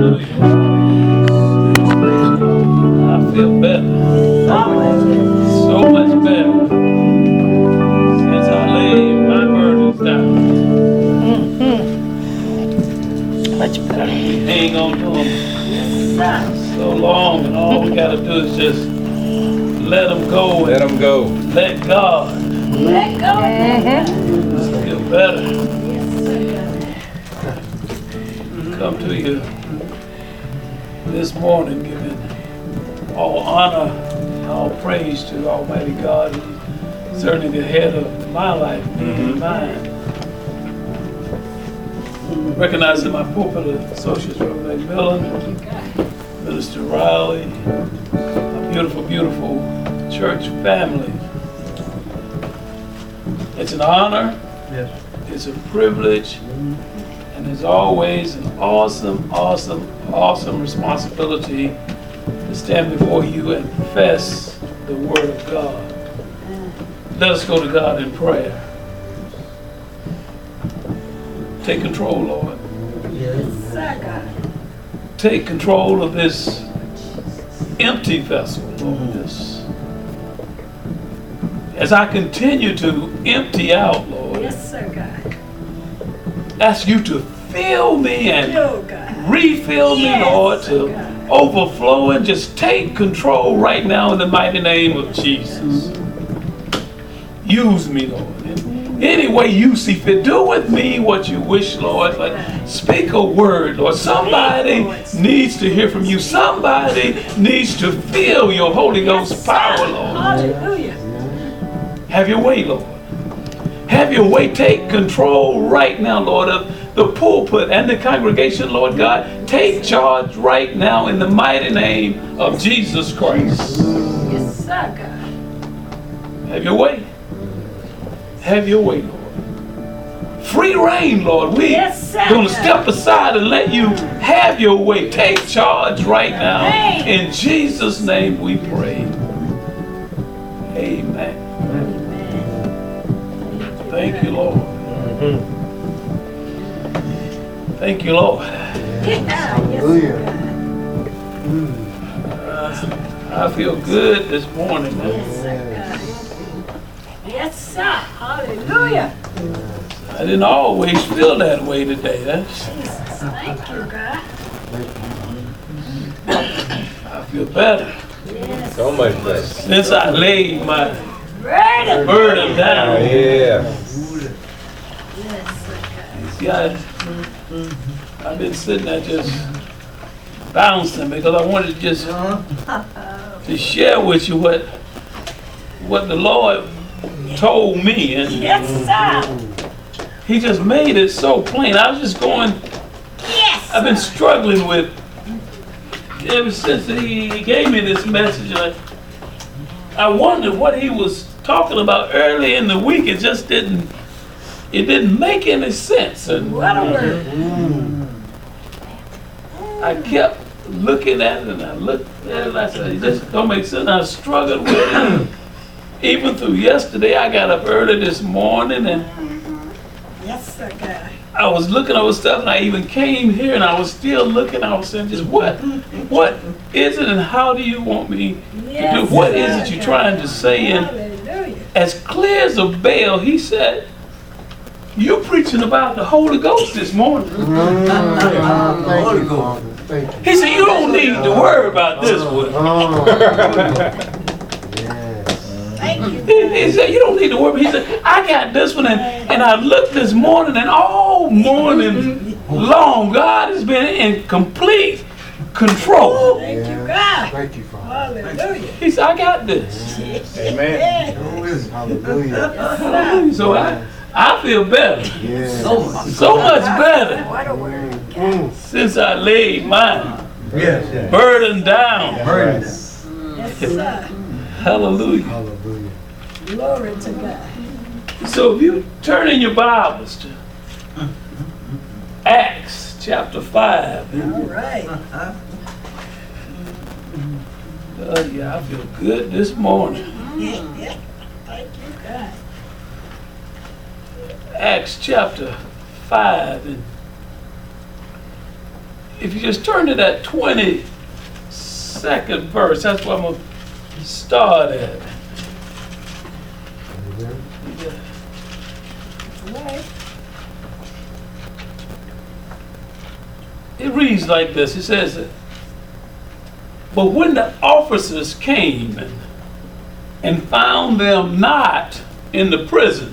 I feel better. So much better. Since I laid my burdens down. Much better. We hang on to them so long, and all we got to do is just let them go. Let them go. Let God. Let go. Feel better. Come to you this morning, giving all honor, all praise to Almighty God, who's certainly the head of my life, me and mine. Recognizing my pulpit associates, Reverend McMillan, Minister Riley, a beautiful, beautiful church family. It's an honor, it's a privilege, and it's always an awesome, awesome, awesome responsibility to stand before you and confess the Word of God. Let us go to God in prayer. Take control, Lord. Take control of this empty vessel, Lord. As I continue to empty out, Lord, Yes, sir, God. ask you to fill me and No, God. refill me, Yes, Lord, to God. overflow, and just take control right now in the mighty name of Jesus. Use me, Lord, in any way you see fit. Do with me what you wish, Lord. Like, speak a word, Lord. Somebody needs to hear from you. Somebody needs to feel your Holy Ghost power, Lord. Hallelujah. Have your way, Lord. Have your way. Take control right now, Lord, of the pulpit and the congregation, Lord God. Take charge right now in the mighty name of Jesus Christ. Yes, sir, God. Have your way. Have your way, Lord. Free reign, Lord. We're Yes, sir. going to step aside and let you have your way. Take charge right now. Amen. In Jesus' name we pray. Amen. Thank you, Lord. Thank you, Lord. Hallelujah. I feel good this morning. Yes, sir, God. Yes, sir. Hallelujah. I didn't always feel that way today. Jesus. Thank you, God. I feel better Yes. So much better. since I laid my Burden. burden down. Yeah. Yes, sir, See, I've been sitting there just bouncing because I wanted to just to share with you what the Lord told me, and Yes, sir. He just made it so plain. I was just going. Yes. I've been struggling with ever since He gave me this message. I wondered what He was talking about early in the week. It just didn't make any sense. And What a word. I kept looking at it, and I looked at it, and I said, it just don't make sense. I struggled with it. Even through yesterday, I got up early this morning, and Yes, sir, God. I was looking over stuff, and I even came here, and I was still looking. I was saying, just what is it, and how do you want me to do? What is it you're trying to say? And Hallelujah. as clear as a bell, he said, "You preaching about the Holy Ghost this morning." Holy Ghost. Thank you. He said, "You don't need to worry about this one." Thank you. He said, "You don't need to worry." He said, "I got this one," and I looked this morning, and all morning long, God has been in complete control. Thank you, God. Thank you, Father. Hallelujah. He said, "I got this." Amen. Hallelujah. So I feel better, Yes. so much better What a word. since I laid my Yes, yes. burden down. Yes, sir. Hallelujah. Hallelujah. Glory to God. So if you turn in your Bibles to Acts chapter 5. All right. Yeah, I feel good this morning. Yeah. Thank you, God. Acts chapter 5. And if you just turn to that 22nd verse, that's where I'm going to start at. Right. It reads like this. It says, but when the officers came and found them not in the prison,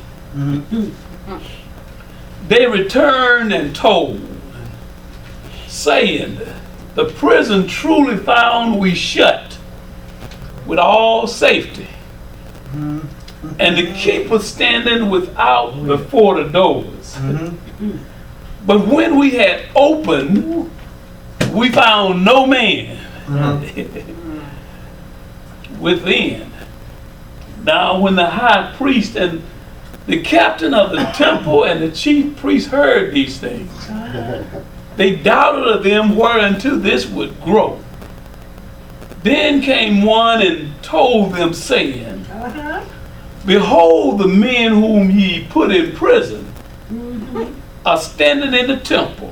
they returned and told, saying, the prison truly found we shut with all safety, and the keeper standing without before the doors. But when we had opened, we found no man within. Now when the high priest and the captain of the temple and the chief priest heard these things, they doubted of them whereunto this would grow. Then came one and told them, saying, behold, the men whom ye put in prison are standing in the temple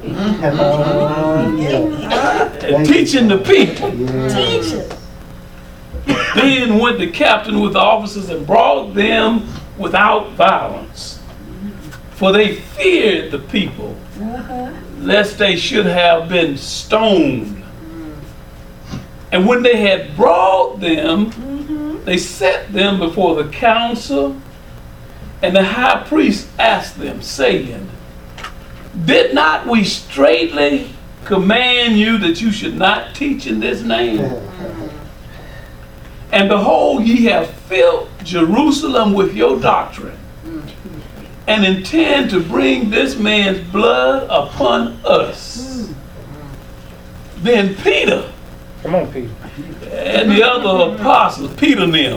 and teaching the people. Teachers. Then went the captain with the officers and brought them without violence, for they feared the people, lest they should have been stoned. And when they had brought them, they set them before the council, and the high priest asked them, saying, did not we straitly command you that you should not teach in this name? And behold, ye have filled Jerusalem with your doctrine, and intend to bring this man's blood upon us. Then Peter, Come on, Peter. and the other apostles, Peter and them,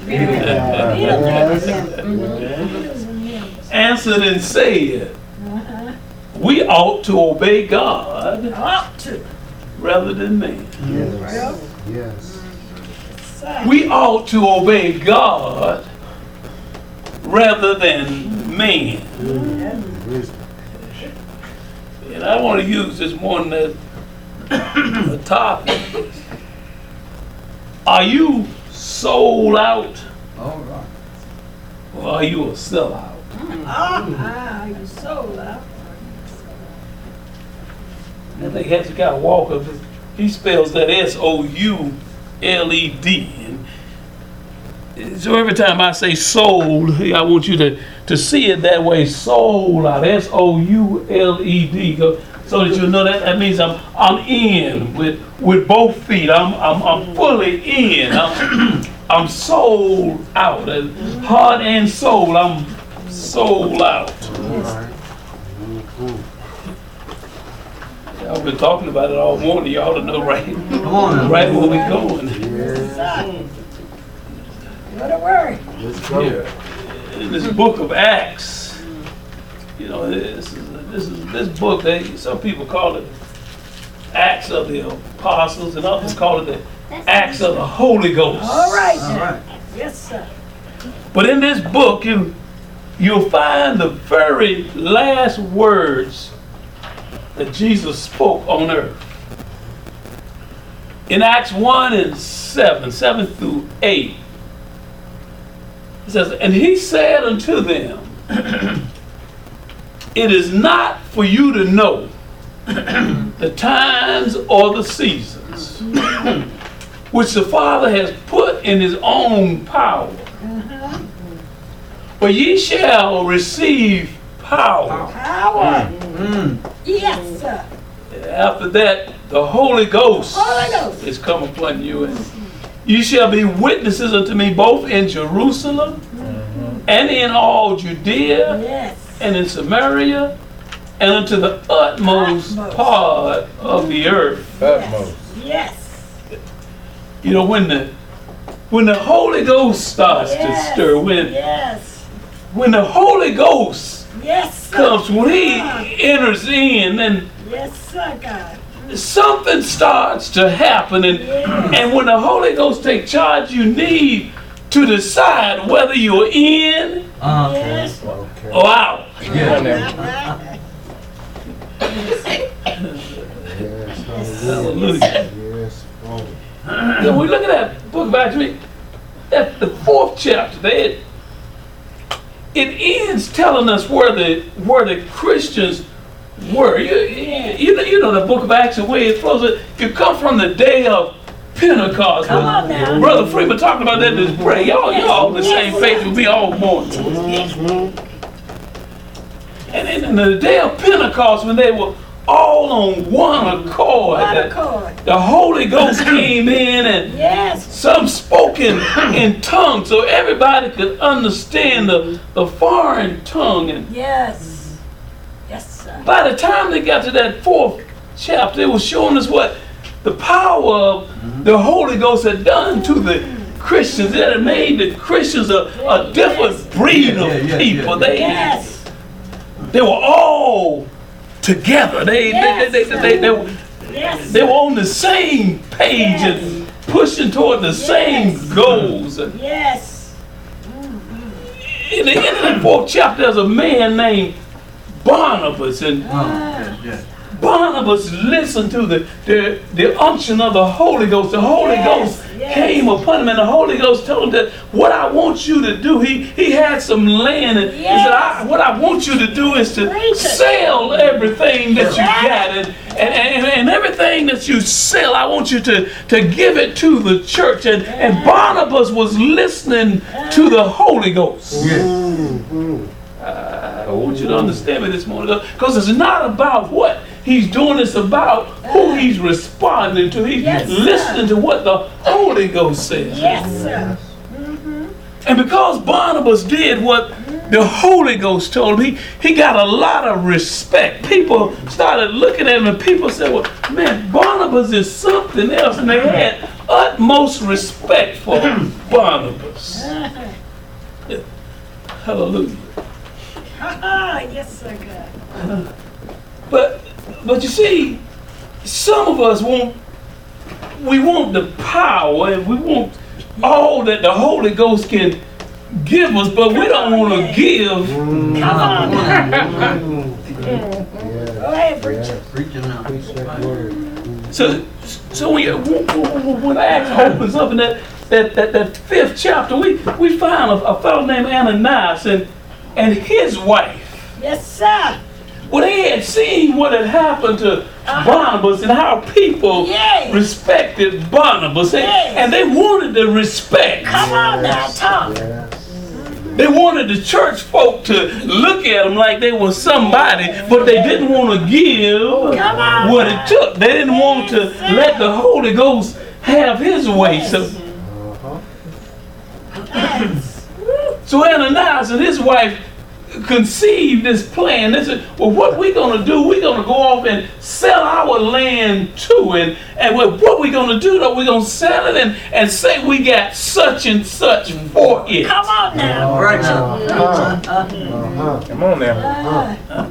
answered and said, we ought to obey God Ought to. rather than man. Yes. Yes. We ought to obey God rather than man. Wisdom. And I want to use this morning as a topic. Are you sold out, All right. or are you a sellout? You sold out. I think Hezekiah Walker, he spells that S-O-U-L-E-D. And so every time I say sold, I want you to see it that way, sold out, S-O-U-L-E-D. So that you know that means I'm in with both feet. I'm fully in. I'm sold out, heart and soul. I'm sold out. Y'all been talking about it all morning. Y'all ought to know right where we're going. What a word. Let's go. Here in this book of Acts, you know, this book, some people call it Acts of the Apostles, and others call it the Acts of the Holy Ghost. All right. All right. Yes, sir. But in this book, you'll find the very last words that Jesus spoke on earth. In Acts 1 and 7 through 8, it says, and he said unto them, it is not for you to know the times or the seasons which the Father has put in his own power. But ye shall receive power. Power. Yes, sir. After that, the Holy Ghost Holy Ghost. is come upon you. And you shall be witnesses unto me both in Jerusalem and in all Judea Yes. and in Samaria and unto the utmost part of the earth. Yes. You know, when the Holy Ghost starts to stir, when the Holy Ghost Yes, sir. comes, when he enters in, then Yes, sir, God. something starts to happen. And when the Holy Ghost takes charge, you need to decide whether you're in Yes. Okay. or out. Yes, Hallelujah. Yes, Lord. Then we look at that book of Acts, at the 4th chapter, it ends telling us where the Christians were. You know the book of Acts, the way it flows. You come from the day of Pentecost. Come on now. Brother Freeman talked about that in his prayer. Y'all the same faith with me all morning. And in the day of Pentecost, when they were all on one accord, the Holy Ghost came in and Yes. some spoke in tongues so everybody could understand the foreign tongue. And Yes. Yes, sir. by the time they got to that 4th chapter, it was showing us what the power of the Holy Ghost had done to the Christians. It had made the Christians a different breed of people. Yes. They were all together. They Yes. were on the same page and pushing toward the same goals. And Yes. in the end of the 4th chapter, there's a man named Barnabas, and Barnabas listened to the unction of the Holy Ghost. The Holy Ghost came upon him, and the Holy Ghost told him that what I want you to do, he had some land, and he said, what I want you to do is to sell everything that you got, and everything that you sell, I want you to give it to the church. And Barnabas was listening to the Holy Ghost. I want you to understand me this morning, because it's not about what he's doing, it's about who he's responding to. He's listening to what the Holy Ghost says. Yes, sir. And because Barnabas did what the Holy Ghost told him, he got a lot of respect. People started looking at him, and people said, well, man, Barnabas is something else. And they had utmost respect for Barnabas. Hallelujah. Yes, sir, God. But you see, some of us want the power, and we want all that the Holy Ghost can give us, but we don't want to give. Come on. Go ahead, preacher. Preach that word. So when Acts opens up in that 5th chapter, we find a fellow named Ananias and his wife. Yes, sir. Well, they had seen what had happened to Barnabas and how people respected Barnabas, and they wanted the respect. Come on now, talk. They wanted the church folk to look at them like they were somebody, but they didn't want to give what it took. They didn't want to let the Holy Ghost have his way. So Ananias and his wife conceived this plan. They said, well, what we're going to do, we're going to go off and sell our land too. And what we're going to do, though, we're going to sell it and say we got such and such for it. Come on now. Come on now.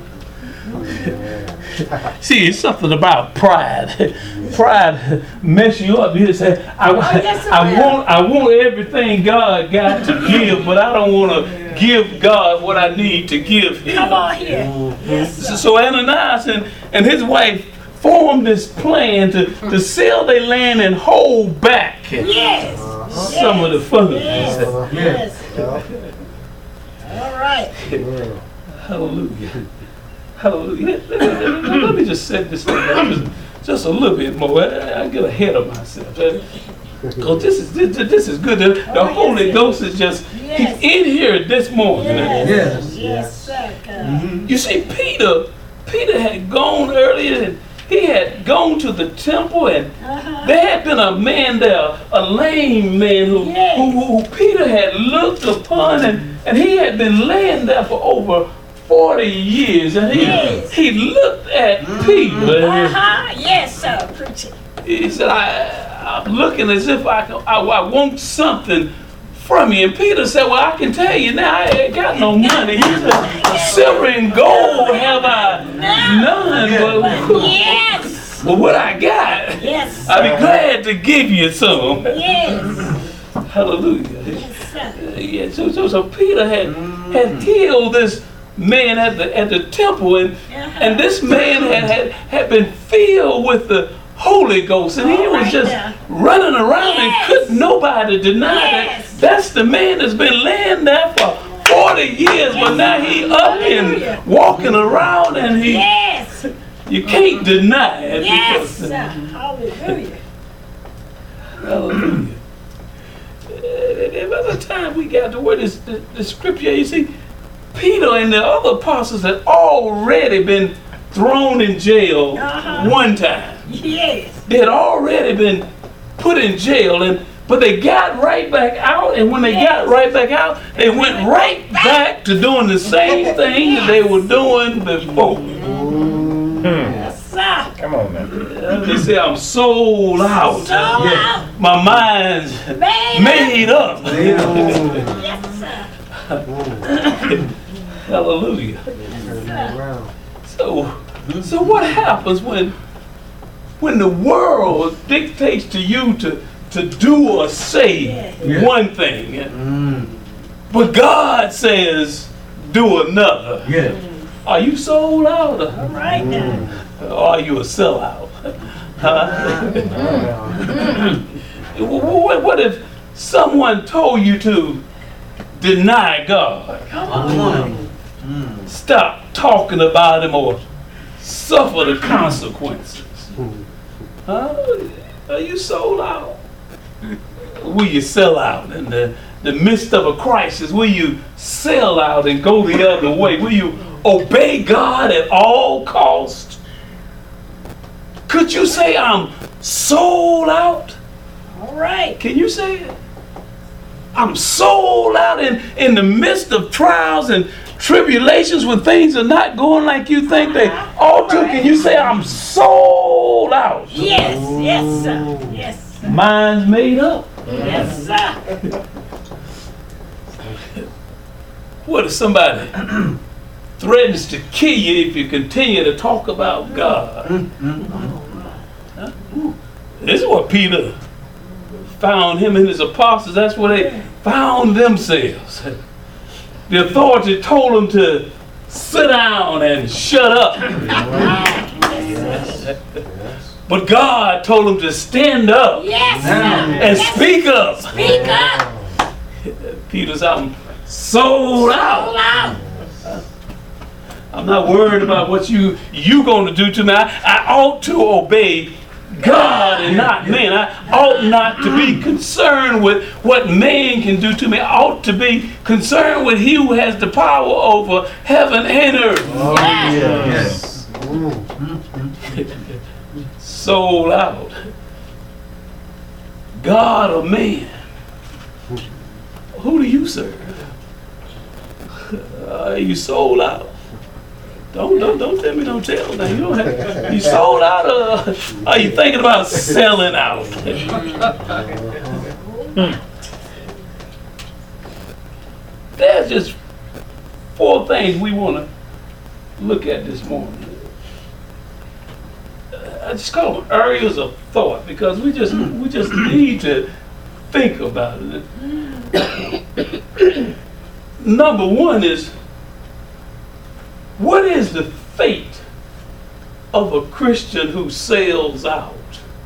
See, it's something about pride. Pride mess you up. You say, I want everything God got to give, but I don't want to give God what I need to give him. Come on here. Yes, so Ananias and his wife formed this plan to sell their land and hold back some of the funds. Yes. All right. Hallelujah. Hallelujah. Let me just set this thing up just a little bit more. I get ahead of myself. Because this is good. The Holy Ghost is just, he's in here this morning. Yes, sir. You see, Peter had gone earlier, and he had gone to the temple, and there had been a man there, a lame man who Peter had looked upon, and he had been laying there for over 40 years, and he looked at Peter. Yes, sir, preacher. He said, I'm looking as if I want something from you. And Peter said, well, I can tell you now, I ain't got no money. He said, silver and gold have I none, but what I got, I'll be glad to give you some. Hallelujah. So Peter had healed this man at the temple, and this man had been filled with the Holy Ghost, and he was just running around and couldn't nobody deny that. That's the man that's been laying there for 40 years, but now he up and walking around, and you can't deny it. Yes, sir. Hallelujah. Hallelujah. By the time we got to where the scripture, you see, Peter and the other apostles had already been thrown in jail one time. Yes. They had already been put in jail, but they got right back out, and when they got right back out, they went right back to doing the same thing that they were doing before. Yes, sir. Come on now. They say, I'm sold out. Sold out. My mind's made up. Yes, sir. Hallelujah. Around. So what happens when the world dictates to you to do or say one thing, but God says do another? Yeah. Are you sold out, All right now. or are you a sellout? Huh? What if someone told you to deny God? Come on. Stop talking about him or suffer the consequences. Huh? Are you sold out? Will you sell out in the midst of a crisis? Will you sell out and go the other way? Will you obey God at all costs? Could you say I'm sold out? All right. Can you say it? I'm sold out in the midst of trials and tribulations when things are not going like you think they ought to. Can you say I'm sold out? Yes, yes, sir. Yes, sir. Mine's made up. Yes, sir. What if somebody threatens to kill you if you continue to talk about God? Huh? This is what Peter found him and his apostles. That's where they found themselves. The authority told them to sit down and shut up. But God told them to stand up and speak up. Speak up. Peter's out, I'm sold out. I'm not worried about what you going to do to me. I ought to obey God and not man. I ought not to be concerned with what man can do to me. I ought to be concerned with he who has the power over heaven and earth. Oh, yes. Sold out. God or man? Who do you serve? Are you sold out? Don't tell me don't tell. Now you don't have. You sold out, or are you thinking about selling out? There's just 4 things we want to look at this morning. I just call them areas of thought because we just need to think about it. Number 1 is, what is the fate of a Christian who sells out?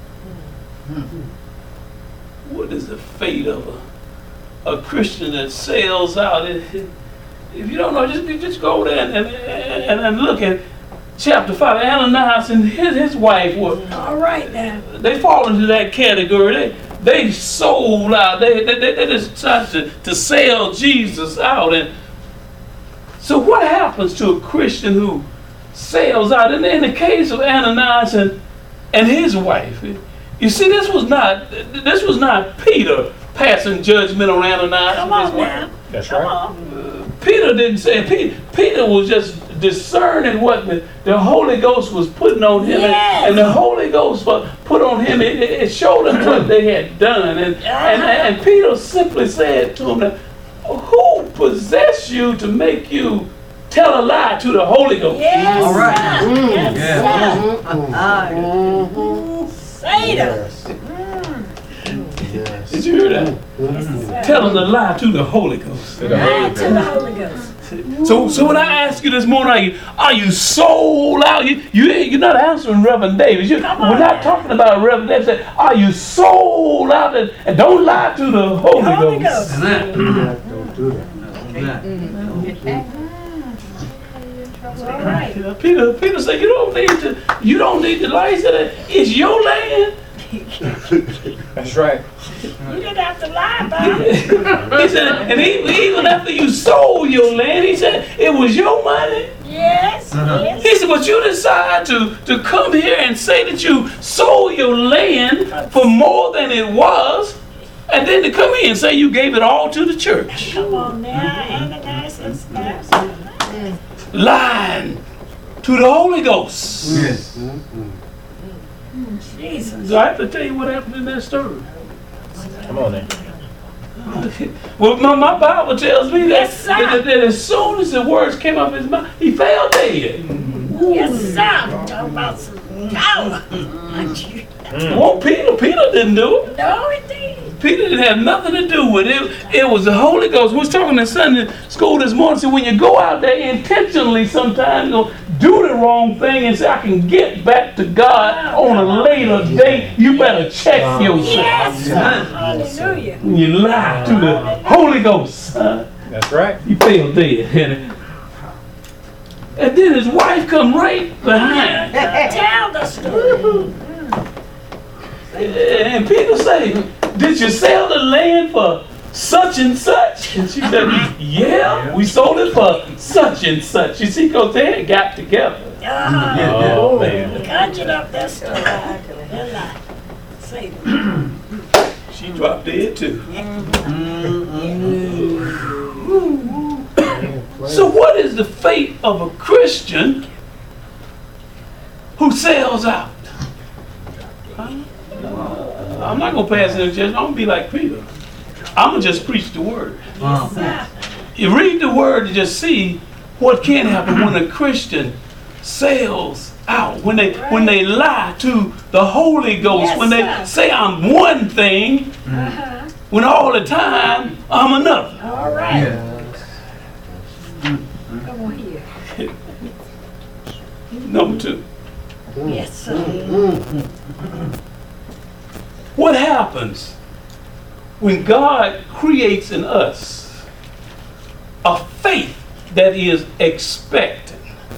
What is the fate of a Christian that sells out? If you don't know, just go there and look at chapter 5. Ananias and his wife were. All right now. They fall into that category. They sold out. They decided to sell Jesus out. And so what happens to a Christian who sells out? In the case of Ananias and his wife, you see, this was not Peter passing judgment on Ananias Come and his on wife. now. That's Come right. on. Peter didn't say it. Peter was just discerning what the Holy Ghost was putting on him, and the Holy Ghost put on him. It showed him what they had done, and Peter simply said to him, "Who possessed you to make you tell a lie to the Holy Ghost?" Yes, All right. sir. Yes, sir. Satan. Yes. Did you hear that? Telling a lie to the Holy Ghost. To the Lie Holy to the Ghost. Holy Ghost. So when I ask you this morning, are you sold out? You're not answering Reverend Davis. We're not talking about Reverend Davis. Are you sold out? And don't lie to the Holy Ghost. Don't do that. All right. Peter said, you don't need to lie. He said, it's your land. That's right. You didn't have to lie about it. He said, and even after you sold your land, he said, it was your money. Yes, yes. He said, but you decide to come here and say that you sold your land for more than it was, and then to come here and say you gave it all to the church. Come on now, Ananias and Sapphira. Lying to the Holy Ghost. Yes. Jesus. So I have to tell you what happened in that story. Come on then. Well, my Bible tells me Yes, sir. that as soon as the words came out of his mouth, he fell dead. Yes, sir. Talking about some power. Well, Peter didn't do it. No, indeed. Peter didn't have nothing to do with it. It was the Holy Ghost. We was talking in Sunday school this morning. So when you go out there intentionally sometimes, do the wrong thing and say, I can get back to God on a later date, you better check yourself. Yes, sir. Hallelujah. When you lie to the Holy Ghost, That's right. you fell dead. And then his wife come right behind. Tell the story. And Peter say, did you sell the land for such and such? And she said, yeah, we sold it for such and such. You see, because they had got together. Oh, man. Conjured up that story. They're lying. Say it. She dropped dead too. So what is the fate of a Christian who sells out? I'm not going to pass any judgment. I'm going to be like Peter. I'm going to just preach the word. Yes, sir. You read the word to just see what can happen when a Christian sells out, when they lie to the Holy Ghost, Yes, when they sir. say I'm one thing, when all the time I'm another. All right. Yeah. Come on here. Number two, Yes, sir. what happens when God creates in us a faith that is expectant?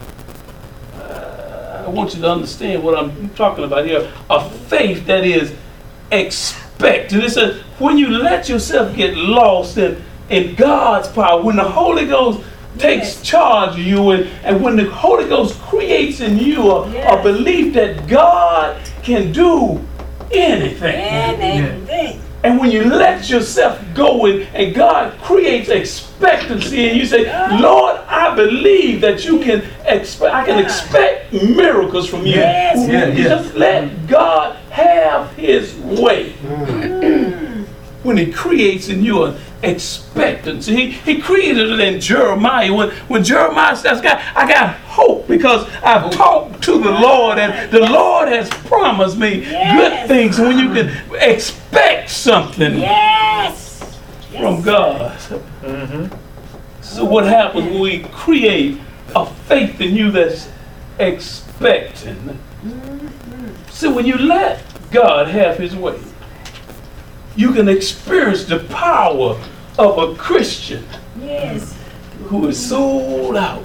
I want you to understand what I'm talking about here. A faith that is expectant. It says when you let yourself get lost in God's power, when the Holy Ghost takes Yes. charge of you, and when the Holy Ghost creates in you a Yes. belief that God can do anything. Anything. And when you let yourself go and God creates expectancy and you say, Lord, I believe that you can I can expect miracles from you. Yes. Yeah, yeah. Just let God have his way. When he creates in you an expectancy. He created it in Jeremiah. When Jeremiah says, I got hope because I've talked to the Lord and the Lord has promised me good things. When you can expect something Yes. from God. So what happens when we create a faith in you that's expecting? So when you let God have his way, you can experience the power of a Christian Yes. who is sold out.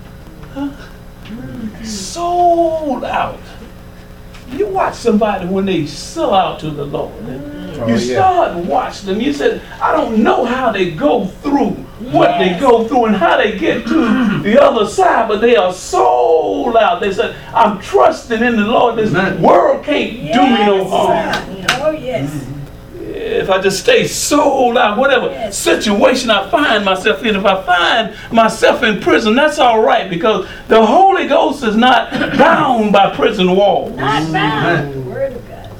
Sold out. You watch somebody when they sell out to the Lord. You start watching them. You said, I don't know how they go through what they go through and how they get to the other side, but they are sold out. They said, I'm trusting in the Lord. This world can't do me no harm. Oh, yes. If I just stay sold out, whatever situation I find myself in, if I find myself in prison, that's all right, because the Holy Ghost is not bound by prison walls. Not bound. The word of God.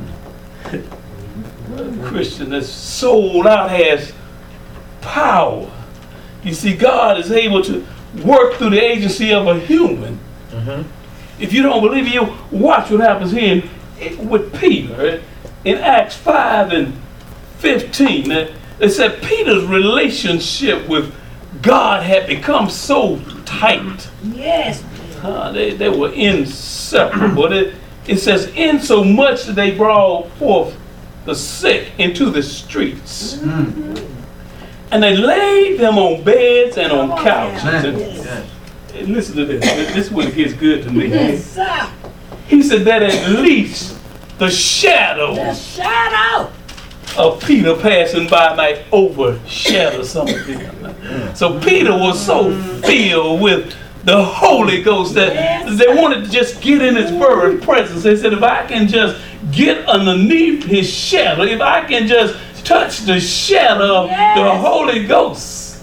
A Christian that's sold out has power. You see, God is able to work through the agency of a human. If you don't believe it, you watch what happens here with Peter. In Acts 5 and 15, it said Peter's relationship with God had become so tight. Yes. They were inseparable. It says, in so much that they brought forth the sick into the streets. And they laid them on beds and on couches. And listen to this. This is when it gets good to me. Yes, sir. He said that at least the shadow of Peter passing by might overshadow some of them. So Peter was so filled with the Holy Ghost that they wanted to just get in his very presence. They said, if I can just get underneath his shadow, if I can just touch the shadow of the Holy Ghost.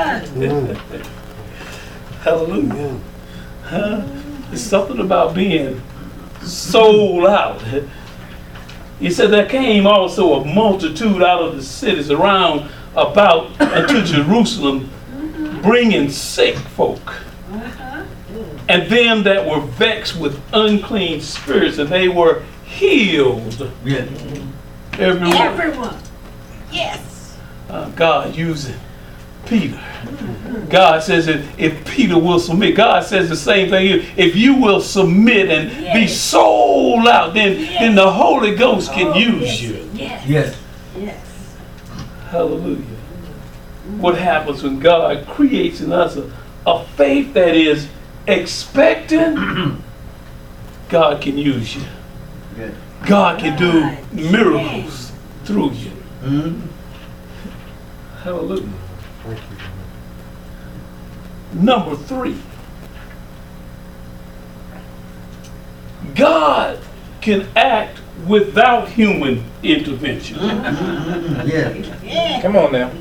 Hallelujah. There's something about being sold out. He said there came also a multitude out of the cities around about unto Jerusalem, bringing sick folk, and them that were vexed with unclean spirits, and they were healed. Everyone. Yes. God using Peter. God says that if Peter will submit, God says the same thing here. If you will submit and be sold out, then the Holy Ghost can use you. Yes. Hallelujah. What happens when God creates in us a faith that is expectant? God can use you. God can do miracles through you. Hallelujah. Number 3, God can act without human intervention. Come on now.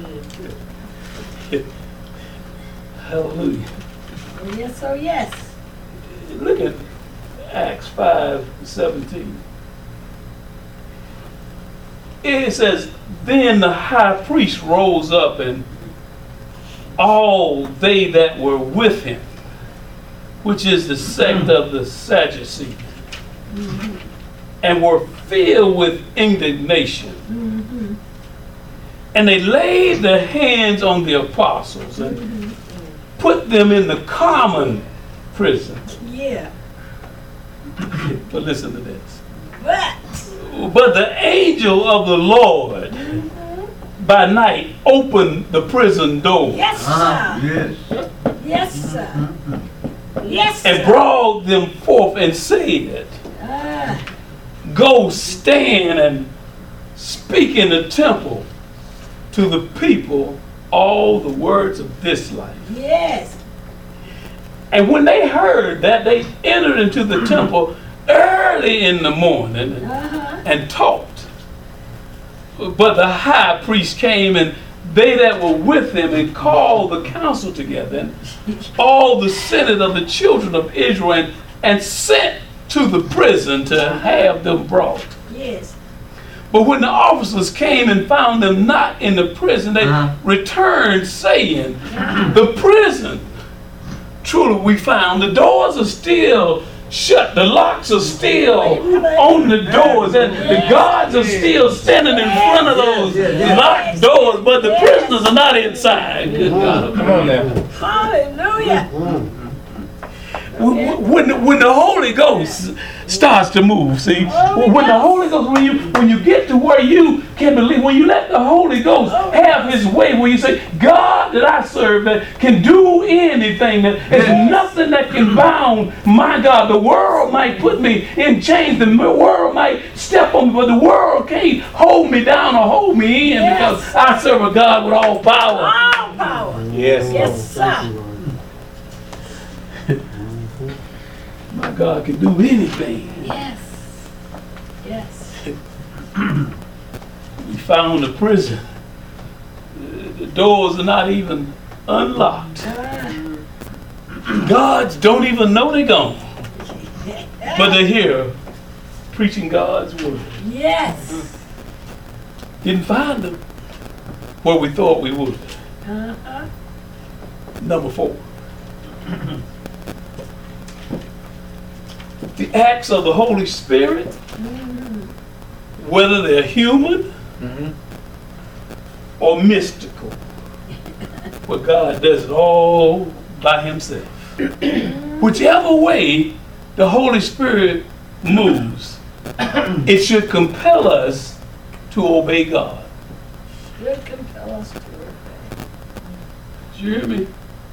Hallelujah. Yes, oh yes. Look at Acts 5:17. It says, then the high priest rose up, and all they that were with him, which is the sect of the Sadducees, and were filled with indignation. And they laid their hands on the apostles and put them in the common prison. Yeah. But listen to this. But. But the angel of the Lord by night opened the prison door. Yes, sir. Yes, sir. Yes, sir. And brought them forth and said, go stand and speak in the temple to the people all the words of this life. Yes. And when they heard that, they entered into the temple early in the morning and taught. But the high priest came, and they that were with him, and called the council together, and all the senate of the children of Israel, and sent to the prison to have them brought. Yes. But when the officers came and found them not in the prison, they returned, saying, the prison, truly we found, the doors are still shut, the locks are still on the doors, and the guards are still standing in front of those locked doors, but the prisoners are not inside. Good God. Come on now. Hallelujah. When the Holy Ghost starts to move, see, when the Holy Ghost, when you get to where you can believe, when you let the Holy Ghost have his way, when you say, God that I serve that can do anything, that there's nothing that can bound my God. The world might put me in chains, the world might step on me, but the world can't hold me down or hold me in because I serve a God with all power. All power. Yes. Yes, sir. My God can do anything. Yes. Yes. We found the prison. The doors are not even unlocked. Gods don't even know they're gone. But they're here preaching God's word. Yes. Didn't find them where we thought we would. Number 4. The acts of the Holy Spirit, whether they're human or mystical, but God does it all by himself. Whichever way the Holy Spirit moves, it should compel us to obey God. Should compel us to obey. Do you hear me?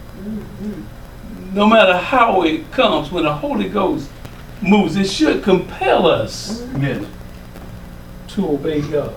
No matter how it comes, when the Holy Ghost moves, it should compel us Yes. to obey God.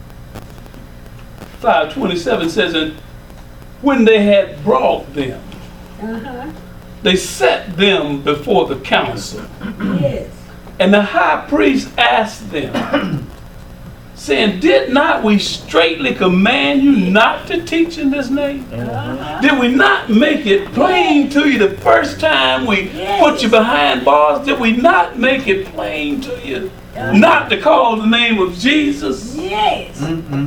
5:27 says, and when they had brought them, they set them before the council. Yes. And the high priest asked them, saying, did not we straitly command you not to teach in this name? Did we not make it plain to you the first time we put you behind bars? Did we not make it plain to you not to call the name of Jesus? Yes.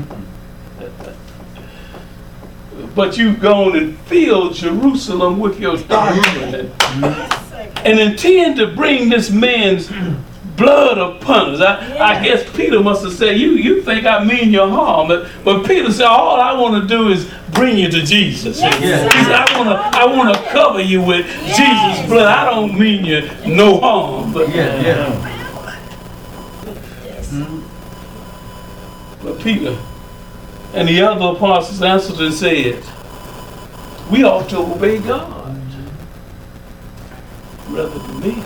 But you've gone and filled Jerusalem with your doctrine and intend to bring this man's blood upon us. I guess Peter must have said, you think I mean you harm. But Peter said, all I want to do is bring you to Jesus. He said, I want to cover you with Jesus' blood. I don't mean you no harm. But, but Peter and the other apostles answered and said, we ought to obey God rather than me.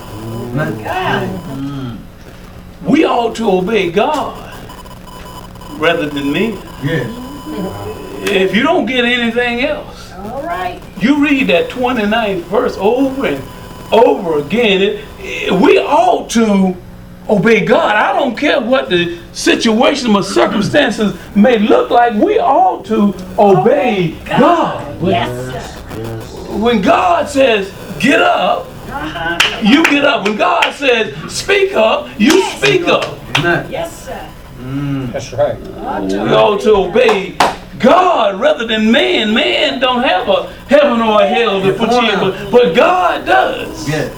We ought to obey God rather than me. Yes. If you don't get anything else, All right. you read that 29th verse over and over again. We ought to obey God. I don't care what the situation or circumstances may look like. We ought to obey God. Yes, sir. When God says, get up, you get up. When God says, speak up, you speak up. Amen. Yes, sir. That's right. We ought to obey God rather than man. Man don't have a heaven or a hell to put you in, but God does. Yes.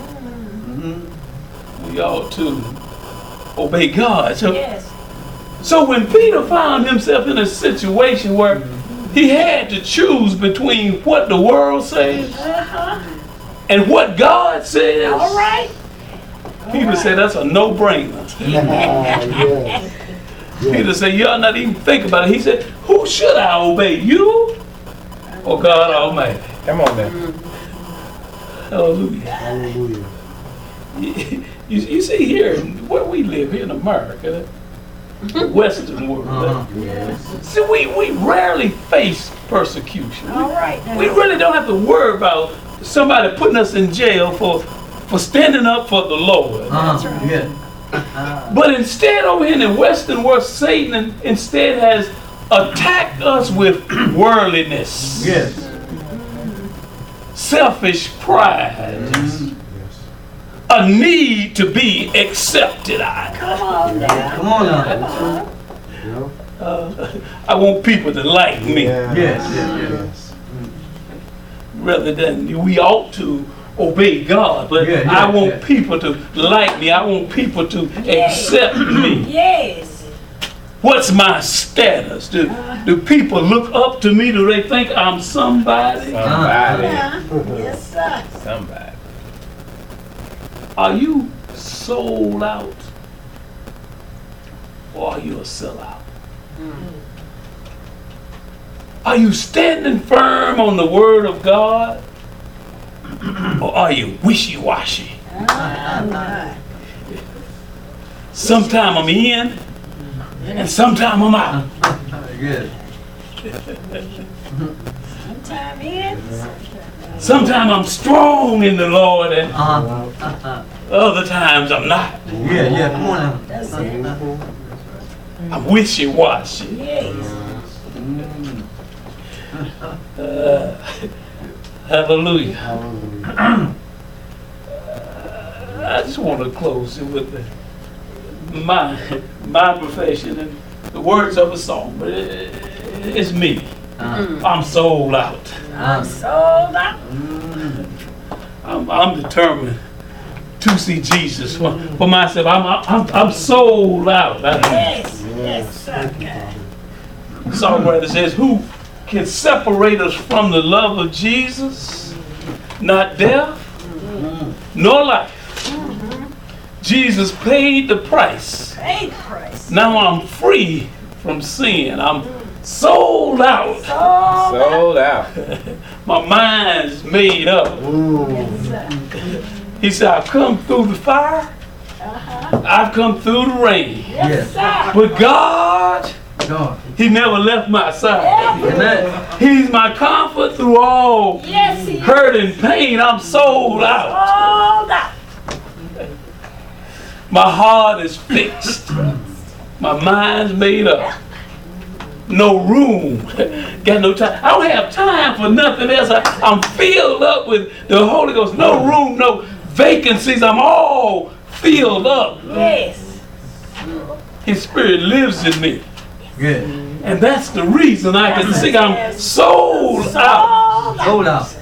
We ought to obey God. Yes. So when Peter found himself in a situation where he had to choose between what the world says and what God says, All right. Peter said that's a no-brainer. Peter said, you ought not even think about it. He said, who should I obey, you or God Almighty? Come on then. Hallelujah. You see here, where we live here in America, the Western world, see, we rarely face persecution. All right. We really don't have to worry about somebody putting us in jail for standing up for the Lord. Yes. But instead, over here in the Western world, Satan instead has attacked us with worldliness, Yes. selfish pride, a need to be accepted. Come on now. Come on now. I want people to like me Yes. rather than we ought to obey God. But I want people to like me. I want people to accept me. Yes. What's my status? Do people look up to me? Do they think I'm somebody? Somebody. Yes, sir. Somebody. Are you sold out? Or are you a sellout? Are you standing firm on the word of God? Or are you wishy-washy? Sometime I'm in, and sometime I'm out. Yes. Sometime in. Sometime I'm strong in the Lord, and other times I'm not. Yeah. Come on now. That's it. I'm wishy-washy. Yes. Hallelujah. I just want to close it with my profession and the words of a song, but it's me. I'm sold out. I'm sold out. I'm determined to see Jesus for myself. I'm sold out. Yes. Yes, sir. The songwriter says, who can separate us from the love of Jesus? Not death, nor life. Jesus paid the price. Paid the price. Now I'm free from sin. I'm sold out. Sold out. My mind's made up. Yes, sir. He said, I've come through the fire. I've come through the rain. Yes, sir. But God, God. He never left my side. Amen. He's my comfort through all Yes, he is. hurt and pain. I'm sold out. All that. My heart is fixed. My mind's made up. No room. Got no time. I don't have time for nothing else. I'm filled up with the Holy Ghost. No room, no vacancies. I'm all filled up. Yes. His Spirit lives in me. Good. And that's the reason I can sing. I'm sold out. Sold out.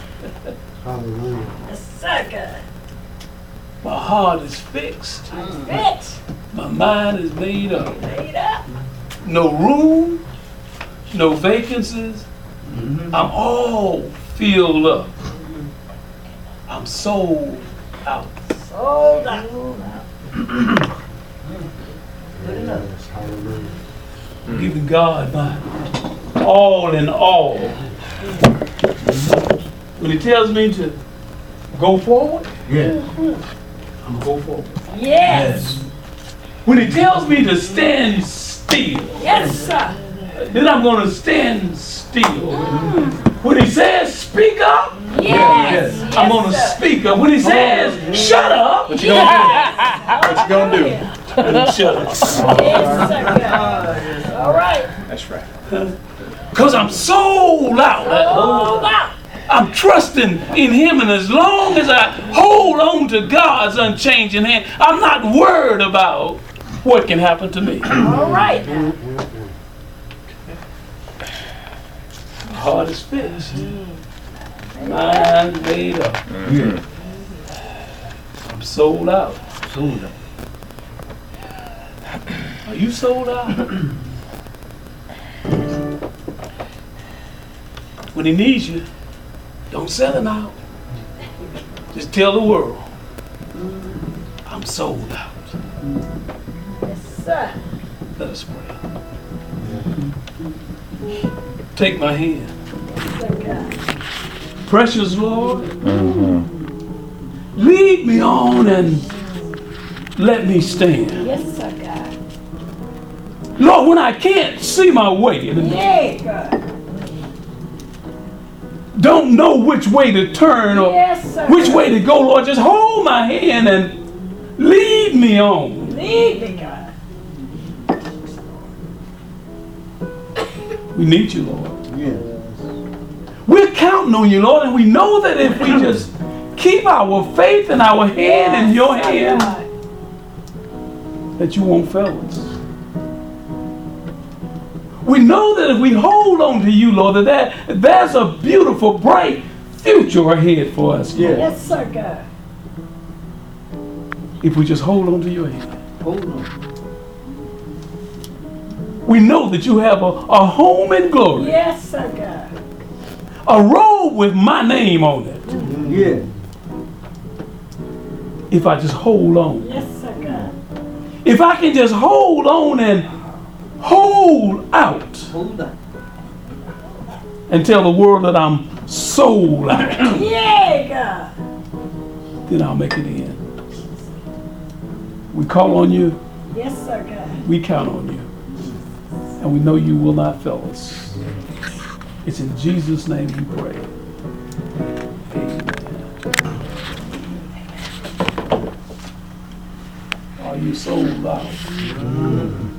Yes, sir, God. My heart is fixed. Fixed. My mind is made up. Made up. No room, no vacancies. I'm all filled up. I'm sold out. Sold out. I'm giving God my all in all. When He tells me to go forward, Yeah. I'm going to go forward. Yes. When He tells me to stand still, Yes, sir. then I'm going to stand still. When He says speak up, Yes. I'm going to speak up. When He says shut up, What you gonna do? shut up. Yes, sir, God. All right. That's right. Because I'm sold out. Sold out. I'm trusting in Him, and as long as I hold on to God's unchanging hand, I'm not worried about what can happen to me. All right. My heart is fixed. Mind made up. Yeah. I'm sold out. Sold out. Are you sold out? When He needs you, don't sell Him out. Just tell the world, I'm sold out. Yes, sir. Let us pray. Take my hand. Yes, sir, God. Precious Lord, lead me on and let me stand. Yes, sir, God. Lord, when I can't see my way, Yeah, God. don't know which way to turn or Yes, sir. which way to go, Lord, just hold my hand and lead me on. Lead me, God. We need you, Lord. Yeah. We're counting on you, Lord, and we know that if we just keep our faith and our hand in your Yes, sir, hand, God. that you won't fail us. We know that if we hold on to you, Lord, that there's a beautiful, bright future ahead for us, Lord. Yes, sir, God. If we just hold on to your hand. Hold on. We know that you have a home in glory, Yes, sir, God. a robe with my name on it. Yeah. If I just hold on. Yes, sir, God. If I can just hold on and hold out Hold on. and tell the world that I'm sold out, Yeah, God. then I'll make it in. We call on you, Yes, sir, God. we count on you, and we know you will not fail us. It's in Jesus' name we pray. Amen. Are you sold out?